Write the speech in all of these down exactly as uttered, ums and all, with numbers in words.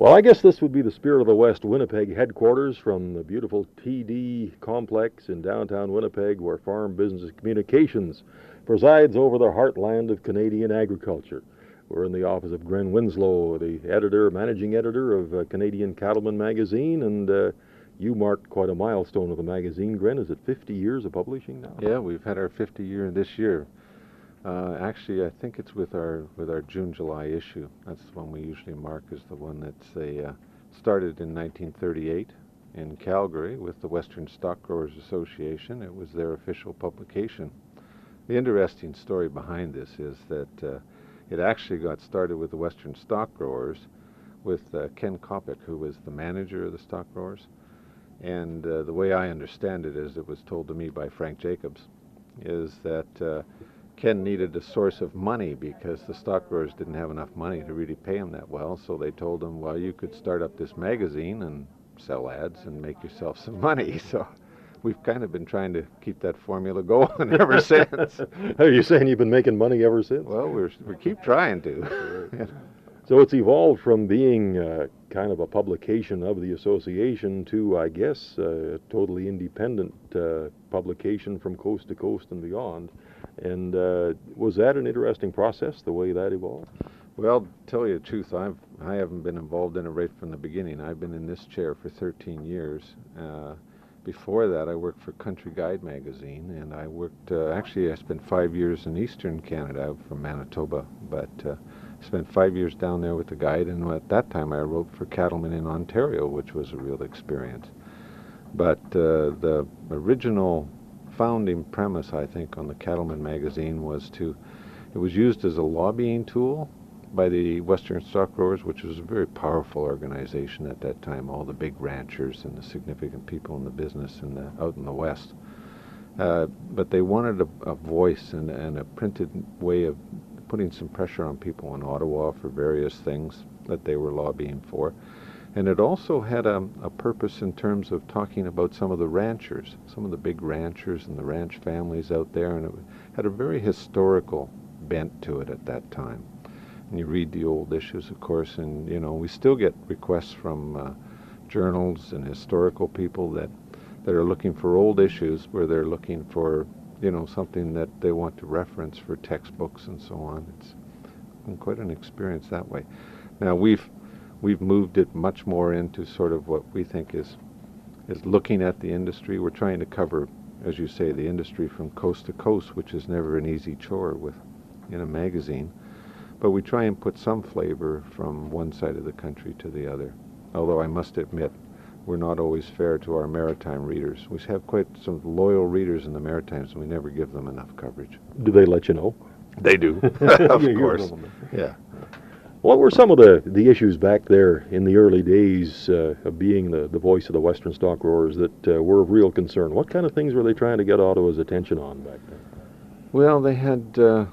Well, I guess this would be the Spirit of the West Winnipeg headquarters from the beautiful T D complex in downtown Winnipeg, where Farm Business Communications presides over the heartland of Canadian agriculture. We're in the office of Gren Winslow, the editor, managing editor of uh, Canadian Cattleman magazine, and uh, you marked quite a milestone of the magazine, Gren. Is it fifty years of publishing now? Yeah, we've had our fifty year this year. Uh, actually, I think it's with our with our June July issue. That's the one we usually mark as the one that's a uh, started in nineteen thirty-eight in Calgary with the Western Stock Growers Association. It was their official publication. The interesting story behind this is that uh, it actually got started with the Western Stock Growers, with uh, Ken Kopic, who was the manager of the Stock Growers. And uh, the way I understand it, as it was told to me by Frank Jacobs, is that uh, Ken needed a source of money because the stock growers didn't have enough money to really pay him that well. So they told him, well, you could start up this magazine and sell ads and make yourself some money. So we've kind of been trying to keep that formula going ever since. Are you saying you've been making money ever since? Well, we're, we keep trying to. So it's evolved from being uh, kind of a publication of the association to, I guess, uh, a totally independent uh, publication from coast to coast and beyond. And uh, was that an interesting process, the way that evolved? Well, to tell you the truth, I've, I haven't been involved in it right from the beginning. I've been in this chair for thirteen years. Uh, before that, I worked for Country Guide magazine, and I worked, uh, actually I spent five years in eastern Canada. I'm from Manitoba, but uh, spent five years down there with the Guide, and at that time I wrote for Cattlemen in Ontario, which was a real experience. But uh, the original founding premise, I think, on the Cattleman magazine was to, it was used as a lobbying tool by the Western Stock Growers, which was a very powerful organization at that time, all the big ranchers and the significant people in the business in the, out in the West. Uh, but they wanted a, a voice and, and a printed way of putting some pressure on people in Ottawa for various things that they were lobbying for. And it also had a, a purpose in terms of talking about some of the ranchers, some of the big ranchers and the ranch families out there, and it had a very historical bent to it at that time. And you read the old issues, of course, and, you know, we still get requests from uh, journals and historical people that, that are looking for old issues where they're looking for, you know, something that they want to reference for textbooks and so on. It's been quite an experience that way. Now, we've We've moved it much more into sort of what we think is is looking at the industry. We're trying to cover, as you say, the industry from coast to coast, which is never an easy chore with in a magazine. But we try and put some flavor from one side of the country to the other. Although I must admit, we're not always fair to our maritime readers. We have quite some loyal readers in the Maritimes, and we never give them enough coverage. Do they let you know? They do, of course. Yeah. What were some of the, the issues back there in the early days uh, of being the, the voice of the Western Stock Growers that uh, were of real concern? What kind of things were they trying to get Ottawa's attention on back then? Well, they had, uh,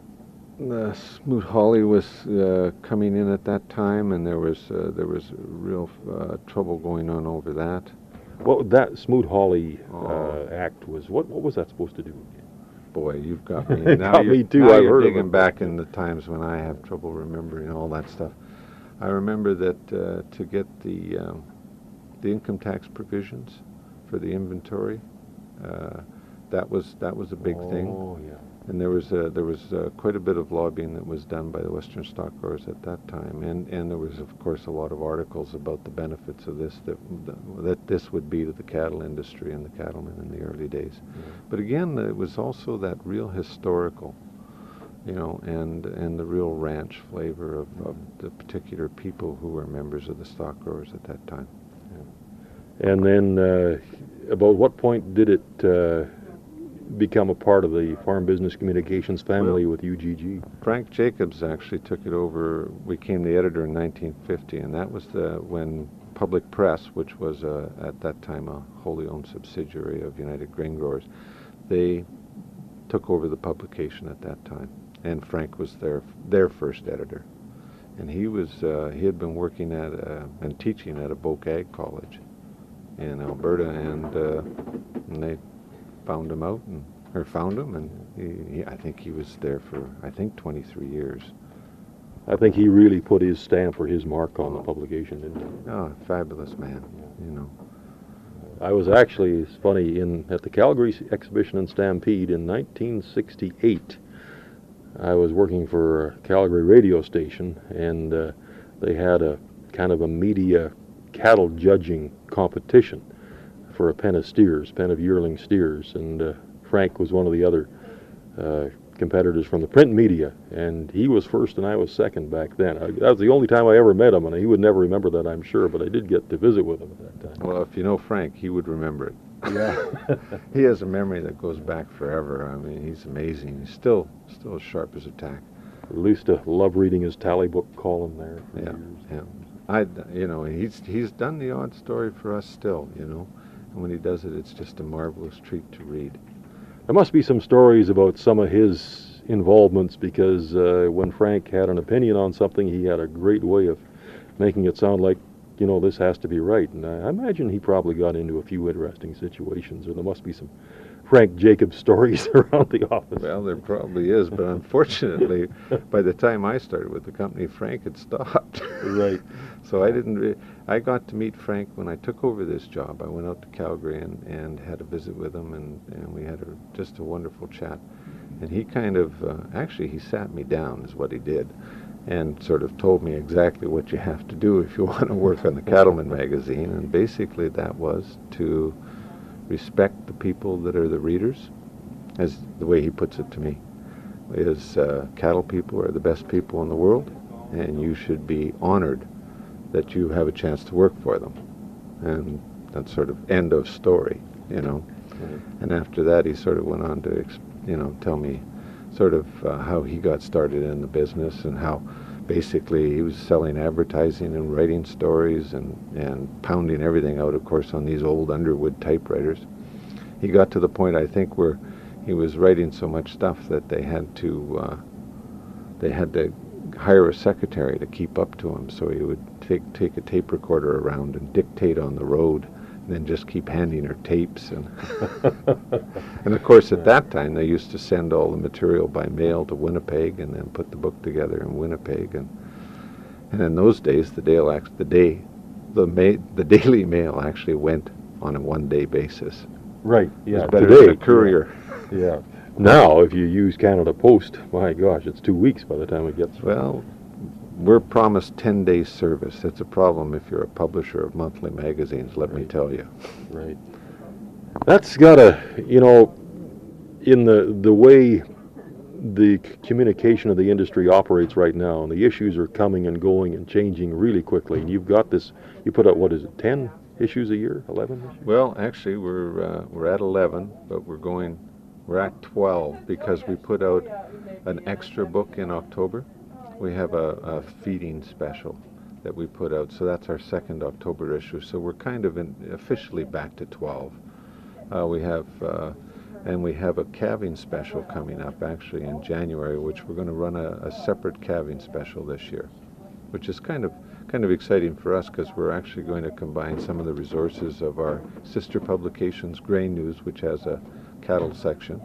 uh, Smoot-Hawley was uh, coming in at that time, and there was uh, there was real uh, trouble going on over that. What that Smoot-Hawley Oh. uh, Act was, what, what was that supposed to do? Boy, you've got me. Now got you're, me too. Now I've you're heard of digging it. back in the times when I have trouble remembering all that stuff. I remember that uh, to get the um, the income tax provisions for the inventory, uh, that was that was a big oh, thing. Oh yeah. And there was uh, there was uh, quite a bit of lobbying that was done by the Western Stock Growers at that time, and and there was of course a lot of articles about the benefits of this that that this would be to the cattle industry and the cattlemen in the early days. Yeah. But again, it was also that real historical, you know, and and the real ranch flavor of, of the particular people who were members of the stock growers at that time. Yeah. And then, uh, about what point did it uh, become a part of the Farm Business Communications family Well, with U G G? Frank Jacobs actually took it over, became the editor in nineteen fifty, and that was the when Public Press, which was uh, at that time a wholly owned subsidiary of United Grain Growers, they took over the publication at that time, and Frank was their their first editor, and he was uh, he had been working at uh, and teaching at a Boak Ag College in Alberta, and, uh, and they found him out and or found him, and he, he, I think he was there for I think twenty-three years. I think he really put his stamp or his mark on the publication, didn't he? Oh, fabulous man, you know. I was actually, it's funny, in at the Calgary Exhibition and Stampede in nineteen sixty-eight. I was working for a Calgary radio station, and uh, they had a kind of a media cattle judging competition for a pen of steers, pen of yearling steers, and uh, Frank was one of the other uh, competitors from the print media, and he was first and I was second back then. I, that was the only time I ever met him, and he would never remember that, I'm sure, but I did get to visit with him at that time. Well, if you know Frank, he would remember it. Yeah. He has a memory that goes back forever. I mean, he's amazing. He's still still as sharp as a tack. I used to love reading his tally book column there. For Yeah, years. yeah. I, you know, he's he's done the odd story for us still, you know. And when he does it, it's just a marvelous treat to read. There must be some stories about some of his involvements, because uh, when Frank had an opinion on something, he had a great way of making it sound like, you know, this has to be right. And I imagine he probably got into a few interesting situations, or there must be some Frank Jacobs stories around the office. Well, there probably is, but unfortunately, by the time I started with the company, Frank had stopped. Right. So I didn't. Re- I got to meet Frank when I took over this job. I went out to Calgary and, and had a visit with him, and, and we had a, just a wonderful chat. And he kind of, uh, actually, he sat me down, is what he did, and sort of told me exactly what you have to do if you want to work on the Cattleman magazine. And basically, that was to respect the people that are the readers, as the way he puts it to me, is uh, cattle people are the best people in the world, and you should be honored that you have a chance to work for them. And that's sort of end of story, you know. Mm-hmm. And after that, he sort of went on to, you know, tell me sort of uh, how he got started in the business, and how basically he was selling advertising and writing stories and, and pounding everything out, of course, on these old Underwood typewriters. He got to the point, I think, where he was writing so much stuff that they had to uh, they had to hire a secretary to keep up to him. So he would take take a tape recorder around and dictate on the road, and then just keep handing her tapes. And and of course, at that time, they used to send all the material by mail to Winnipeg, and then put the book together in Winnipeg. And and in those days, the day the day the ma- the Daily Mail actually went on a one-day basis. Right. Yeah. It was better Today, than a courier. Yeah. yeah. Now, if you use Canada Post, my gosh, it's two weeks by the time it gets. Well, we're promised ten days service. That's a problem if you're a publisher of monthly magazines, let Right. me tell you. Right. That's gotta, you know, in the the way the c- communication of the industry operates right now, and the issues are coming and going and changing really quickly. And you've got this. You put out, what is it, ten issues a year, eleven issues? Well, actually, we're uh, we're at eleven, but we're going. We're at twelve because we put out an extra book in October. We have a, a feeding special that we put out, so that's our second October issue. So we're kind of in, officially back to twelve. Uh, we have, uh, and we have a calving special coming up actually in January, which we're going to run a, a separate calving special this year, which is kind of kind of exciting for us because we're actually going to combine some of the resources of our sister publications, Grain News, which has a cattle section,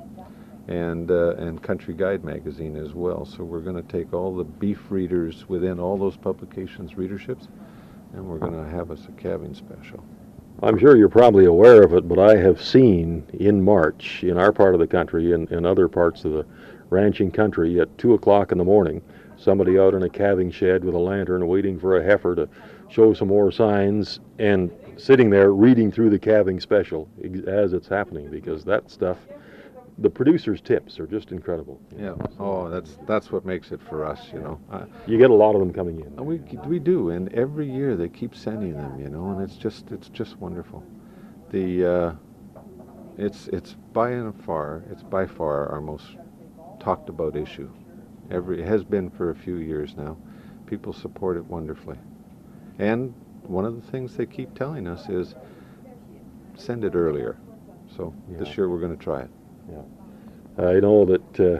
and uh, and Country Guide magazine as well. So we're going to take all the beef readers within all those publications' readerships, and we're going to have us a calving special. I'm sure you're probably aware of it, but I have seen in March in our part of the country and in other parts of the ranching country at two o'clock in the morning, somebody out in a calving shed with a lantern waiting for a heifer to show some more signs, and sitting there reading through the calving special ex- as it's happening, because that stuff, the producer's tips are just incredible. Yeah. Oh, that's that's what makes it for us, you know. Uh, You get a lot of them coming in. we we do, and every year they keep sending them, you know, and it's just it's just wonderful. The uh, it's it's by and far it's by far our most talked about issue. Every it has been for a few years now. People support it wonderfully, and one of the things they keep telling us is send it earlier. So Yeah. this year we're going to try it. I know that uh, a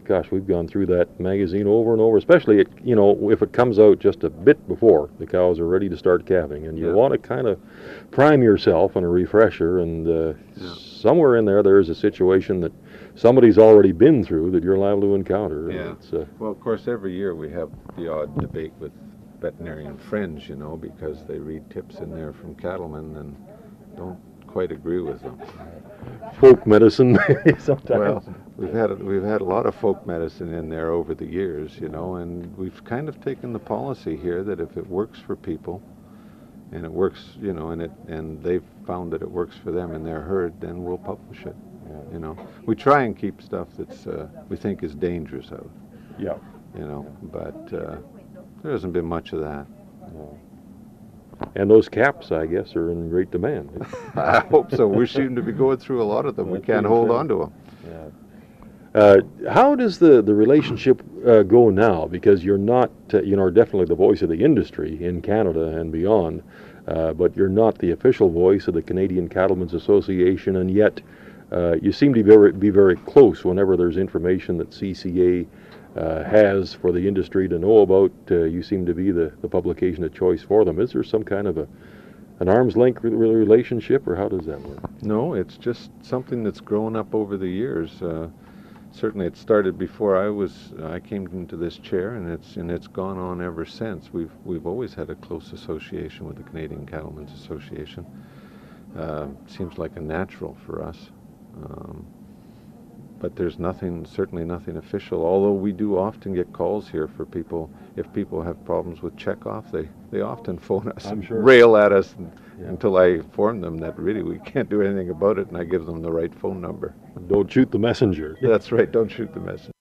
gosh, we've gone through that magazine over and over, especially, it, you know, if it comes out just a bit before the cows are ready to start calving. And you Yeah. want to kind of prime yourself on a refresher. And uh, Yeah. somewhere in there, there is a situation that somebody's already been through that you're liable to encounter. Yeah. It's, uh, Well, of course, every year we have the odd debate with veterinarian friends, you know, because they read tips in there from cattlemen and don't quite agree with them. folk medicine sometimes. Well, we've had a, we've had a lot of folk medicine in there over the years, you know, and we've kind of taken the policy here that if it works for people, and it works, you know, and it and they've found that it works for them in their herd, then we'll publish it. You know, we try and keep stuff that's uh, we think is dangerous out. Yeah. You know, but uh, there hasn't been much of that. No. And those caps, I guess, are in great demand. I hope so. We seem to be going through a lot of them. We can't hold on to them. Yeah. Uh, how does the, the relationship uh, go now? Because you're not, uh, you know, definitely the voice of the industry in Canada and beyond, uh, but you're not the official voice of the Canadian Cattlemen's Association, and yet uh, you seem to be very, be very close whenever there's information that C C A uh, has for the industry to know about. Uh, you seem to be the, the publication of choice for them. Is there some kind of a an arm's length re- relationship, or how does that work? No, it's just something that's grown up over the years. Uh, certainly, it started before I was. I came into this chair, and it's and it's gone on ever since. We've we've always had a close association with the Canadian Cattlemen's Association. Uh, seems like a natural for us. Um, but there's nothing, certainly nothing official, although we do often get calls here for people, if people have problems with checkoff, they, they often phone us I'm and sure. rail at us and, Yeah. until I inform them that really we can't do anything about it, and I give them the right phone number. Don't shoot the messenger. That's right, don't shoot the messenger.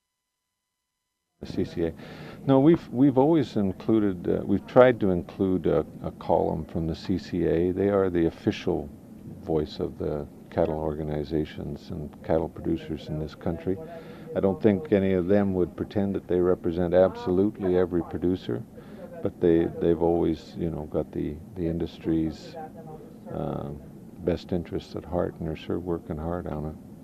The C C A. No, we've we've always included, uh, we've tried to include a, a column from the C C A. They are the official voice of the cattle organizations and cattle producers in this country. I don't think any of them would pretend that they represent absolutely every producer, but they, they've always, you know, got the, the industry's uh, best interests at heart, and they're sure working hard on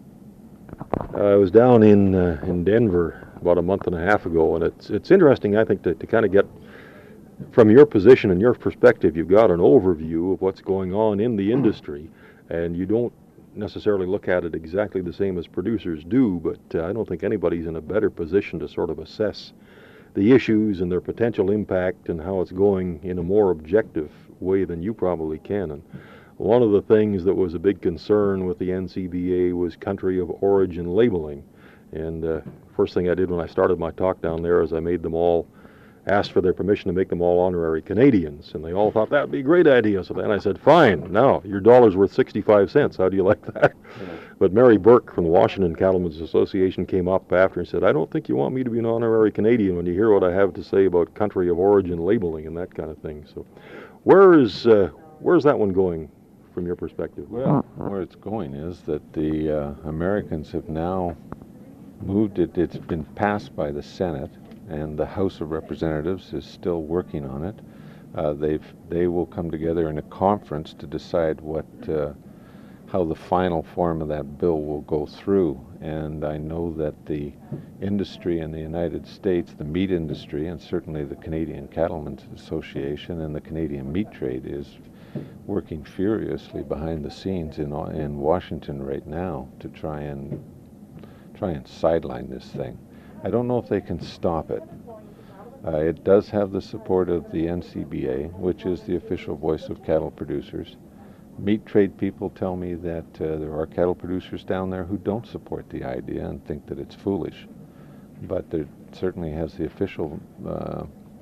it. Uh, I was down in uh, in Denver about a month and a half ago, and it's it's interesting, I think, to, to kind of get from your position and your perspective. You've got an overview of what's going on in the industry, and you don't necessarily look at it exactly the same as producers do, but uh, I don't think anybody's in a better position to sort of assess the issues and their potential impact and how it's going in a more objective way than you probably can. And one of the things that was a big concern with the N C B A was country of origin labeling. And uh, first thing I did when I started my talk down there is I made them all, asked for their permission to make them all honorary Canadians. And they all thought that would be a great idea. So then I said, fine, now your dollar's worth sixty-five cents. How do you like that? Yeah. But Mary Burke from the Washington Cattlemen's Association came up after and said, I don't think you want me to be an honorary Canadian when you hear what I have to say about country of origin labeling and that kind of thing. So where is, uh, where's that one going from your perspective? Well, where it's going is that the uh, Americans have now moved it. It's been passed by the Senate, and the House of Representatives is still working on it. Uh, they've they will come together in a conference to decide what uh, how the final form of that bill will go through. And I know that the industry in the United States, the meat industry, and certainly the Canadian Cattlemen's Association and the Canadian meat trade is working furiously behind the scenes in in Washington right now to try and try and sideline this thing. I don't know if they can stop it. Uh, it does have the support of the N C B A, which is the official voice of cattle producers. Meat trade people tell me that uh, there are cattle producers down there who don't support the idea and think that it's foolish. But there certainly has the official uh,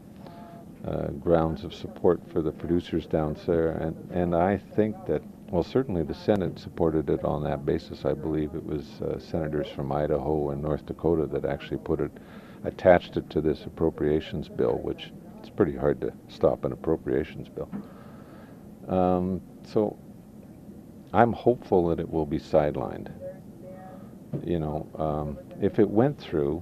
uh, grounds of support for the producers down there. And, and I think that, well, certainly the Senate supported it on that basis. I believe it was uh, senators from Idaho and North Dakota that actually put it, attached it to this appropriations bill, which it's pretty hard to stop an appropriations bill. Um, so I'm hopeful that it will be sidelined. You know, um, if it went through,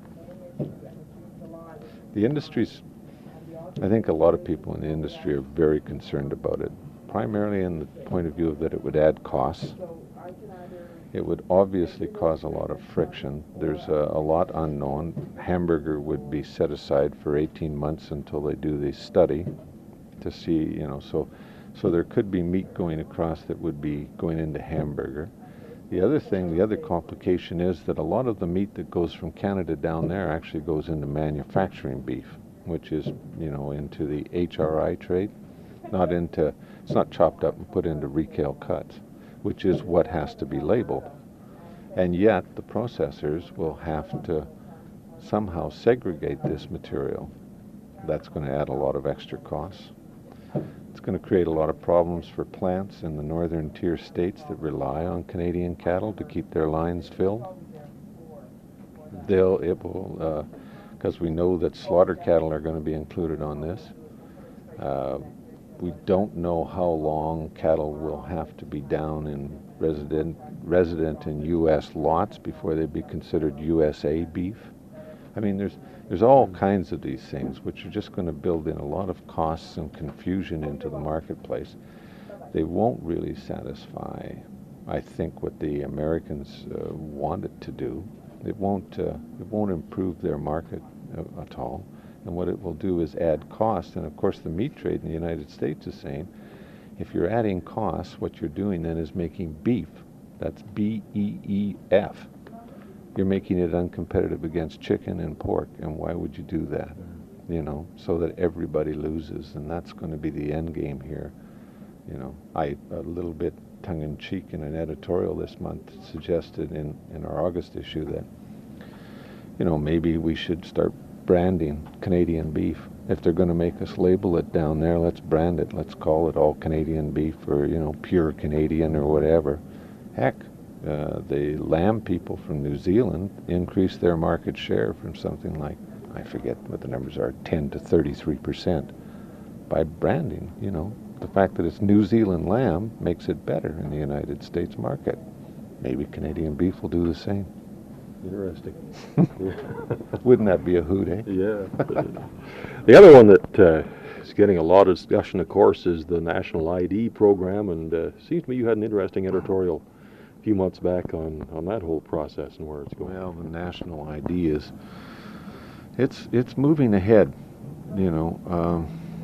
the industry's, I think a lot of people in the industry are very concerned about it, primarily in the point of view of that it would add costs. It would obviously cause a lot of friction. There's a, a lot unknown. Hamburger would be set aside for eighteen months until they do the study to see, you know, so so there could be meat going across that would be going into Hamburger. The other thing, the other complication is that a lot of the meat that goes from Canada down there actually goes into manufacturing beef, which is, you know, into the H R I trade, not into, it's not chopped up and put into retail cuts, which is what has to be labeled. And yet the processors will have to somehow segregate this material. That's going to add a lot of extra costs. It's going to create a lot of problems for plants in the northern tier states that rely on Canadian cattle to keep their lines filled. They'll, it will, because uh, we know that slaughter cattle are going to be included on this. Uh, we don't know how long cattle will have to be down in resident, resident in U S lots before they be considered U S A beef. I mean, there's there's all kinds of these things which are just going to build in a lot of costs and confusion into the marketplace. They won't really satisfy, I think, what the Americans uh, want it to do. It won't uh, it won't improve their market uh, at all. And what it will do is add cost. And of course, the meat trade in the United States is saying, if you're adding costs, what you're doing then is making beef. That's B E E F. You're making it uncompetitive against chicken and pork, and why would you do that? You know, so that everybody loses, and that's going to be the end game here. You know, I, a little bit tongue-in-cheek in an editorial this month, suggested in, in our August issue that, you know, maybe we should start branding Canadian beef. If they're going to make us label it down there, let's brand it. Let's call it all Canadian beef, or, you know, pure Canadian or whatever. Heck, Uh, the lamb people from New Zealand increased their market share from something like, I forget what the numbers are, ten to thirty-three percent by branding. You know, the fact that it's New Zealand lamb makes it better in the United States market. Maybe Canadian beef will do the same. Interesting. Wouldn't that be a hoot, eh? Yeah. The other one that uh, is getting a lot of discussion, of course, is the National I D program, and uh, seems to me you had an interesting editorial a few months back on, on that whole process and where it's going. Well, the national I D is, it's it's moving ahead, you know. Um,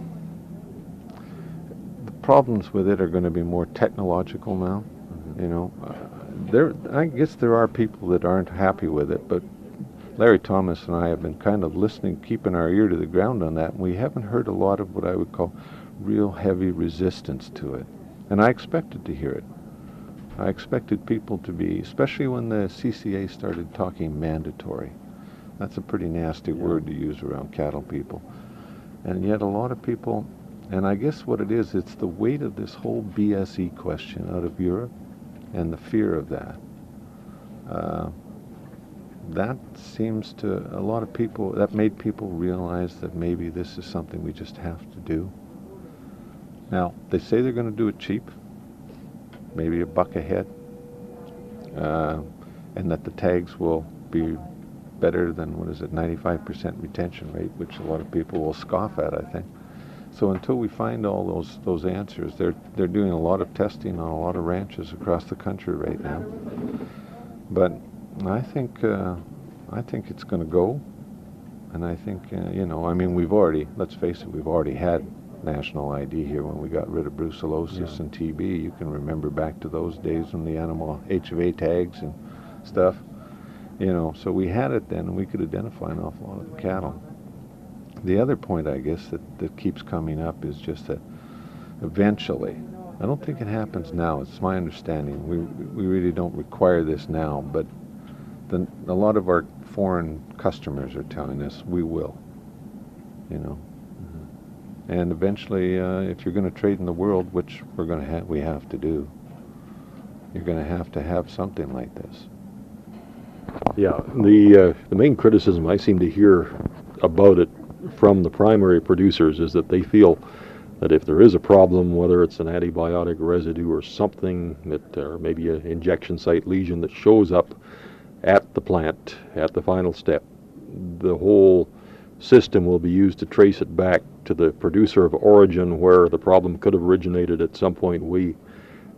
the problems with it are going to be more technological now, mm-hmm. you know. Uh, there, I guess there are people that aren't happy with it, but Larry Thomas and I have been kind of listening, keeping our ear to the ground on that, and we haven't heard a lot of what I would call real heavy resistance to it. And I expected to hear it. I expected people to be, especially when the C C A started talking mandatory. That's a pretty nasty yeah. word to use around cattle people. And yet a lot of people, and I guess what it is, it's the weight of this whole B S E question out of Europe and the fear of that. Uh, that seems to, a lot of people, that made people realize that maybe this is something we just have to do. Now, they say they're going to do it cheap, maybe a buck a head, uh, and that the tags will be better than, what is it, ninety-five percent retention rate, which a lot of people will scoff at, I think. So until we find all those those answers, they're they're doing a lot of testing on a lot of ranches across the country right now. But I think uh, I think it's going to go, and I think uh, you know, I mean, we've already, let's face it, we've already had national I D here when we got rid of brucellosis yeah. and T B. You can remember back to those days when the animal H of A tags and stuff, you know, so we had it then, and we could identify an awful lot of the cattle. The other point, I guess, that, that keeps coming up is just that eventually, I don't think it happens now, it's my understanding, we we really don't require this now, but the, a lot of our foreign customers are telling us we will, you know. And eventually, uh, if you're going to trade in the world, which we're going to have, we have to do, you're going to have to have something like this. Yeah, the uh, the main criticism I seem to hear about it from the primary producers is that they feel that if there is a problem, whether it's an antibiotic residue or something that, or maybe an injection site lesion that shows up at the plant at the final step, the whole system will be used to trace it back to the producer of origin where the problem could have originated at some point way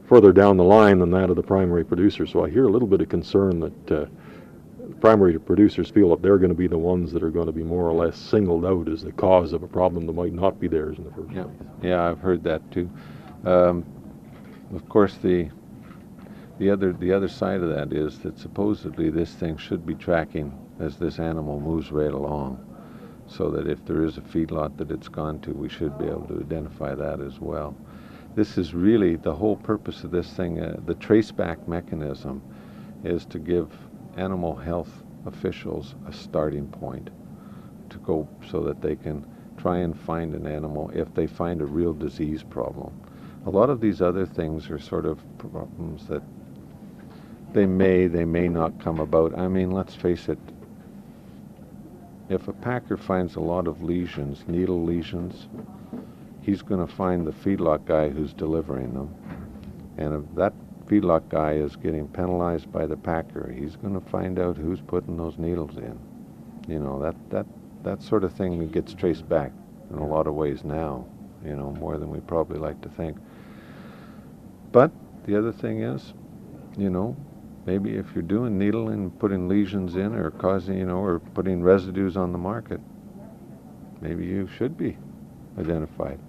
further down the line than that of the primary producer. So I hear a little bit of concern that uh, primary producers feel that they're going to be the ones that are going to be more or less singled out as the cause of a problem that might not be theirs in the first yeah. place. Yeah, I've heard that too. Um, of course, the the other the other side of that is that supposedly this thing should be tracking as this animal moves right along, so that if there is a feedlot that it's gone to, we should be able to identify that as well. This is really the whole purpose of this thing. Uh, the traceback mechanism is to give animal health officials a starting point to go so that they can try and find an animal if they find a real disease problem. A lot of these other things are sort of problems that they may, they may not come about. I mean, let's face it, if a packer finds a lot of lesions, needle lesions, he's going to find the feedlot guy who's delivering them. And if that feedlot guy is getting penalized by the packer, he's going to find out who's putting those needles in. You know, that, that, that sort of thing gets traced back in a lot of ways now, you know, more than we probably like to think. But the other thing is, you know, maybe if you're doing needling, putting lesions in or causing, you know, or putting residues on the market, maybe you should be identified.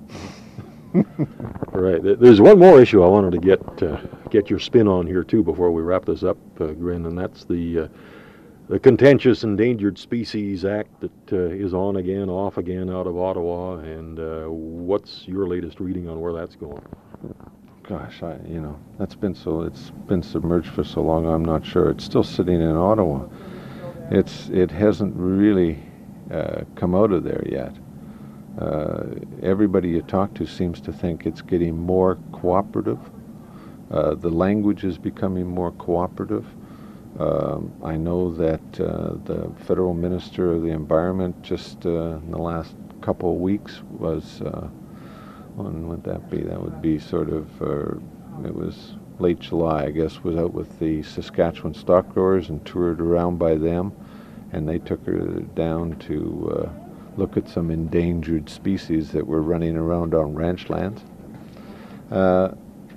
All right. There's one more issue I wanted to get uh, get your spin on here too before we wrap this up, uh, Grin, and that's the uh, the contentious Endangered Species Act that uh, is on again, off again out of Ottawa. And uh, what's your latest reading on where that's going? Gosh, I, you know, that's been so, it's been submerged for so long, I'm not sure. It's still sitting in Ottawa. It's, it hasn't really uh, come out of there yet. Uh, everybody you talk to seems to think it's getting more cooperative. Uh, the language is becoming more cooperative. Um, I know that uh, the federal minister of the environment just uh, in the last couple of weeks was uh, when would that be? That would be sort of, uh, it was late July, I guess, was out with the Saskatchewan stock growers and toured around by them, and they took her down to uh, look at some endangered species that were running around on ranch lands. Uh,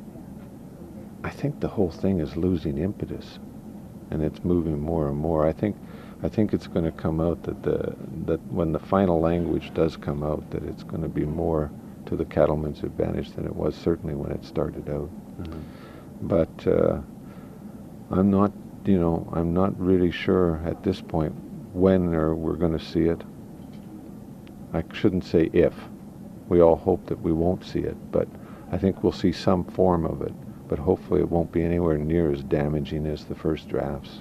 I think the whole thing is losing impetus, and it's moving more and more. I think, I think it's going to come out that the that when the final language does come out, that it's going to be more to the cattleman's advantage than it was certainly when it started out. Mm-hmm. But uh, I'm not, you know, I'm not really sure at this point when or we're going to see it. I shouldn't say if. We all hope that we won't see it, but I think we'll see some form of it. But hopefully it won't be anywhere near as damaging as the first drafts.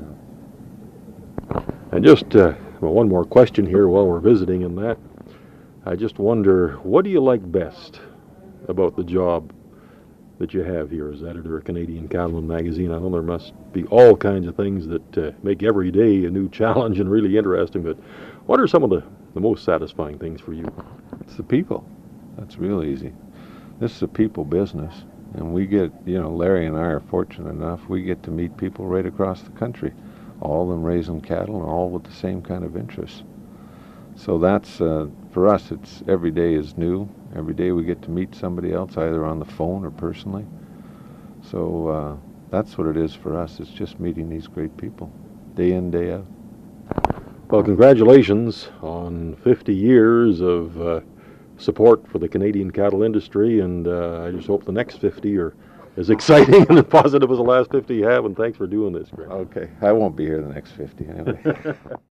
Yeah. And just uh, well, one more question here while we're visiting in that. I just wonder, what do you like best about the job that you have here as editor of Canadian Cattleman Magazine? I know there must be all kinds of things that uh, make every day a new challenge and really interesting, but what are some of the, the most satisfying things for you? It's the people. That's real easy. This is a people business, and we get, you know, Larry and I are fortunate enough, we get to meet people right across the country, all of them raising cattle and all with the same kind of interests. So that's, uh, for us, it's every day is new. Every day we get to meet somebody else, either on the phone or personally. So uh, that's what it is for us. It's just meeting these great people, day in, day out. Well, congratulations on fifty years of uh, support for the Canadian cattle industry, and uh, I just hope the next fifty are as exciting and as positive as the last fifty you have, and thanks for doing this, Greg. Okay, I won't be here the next fifty anyway.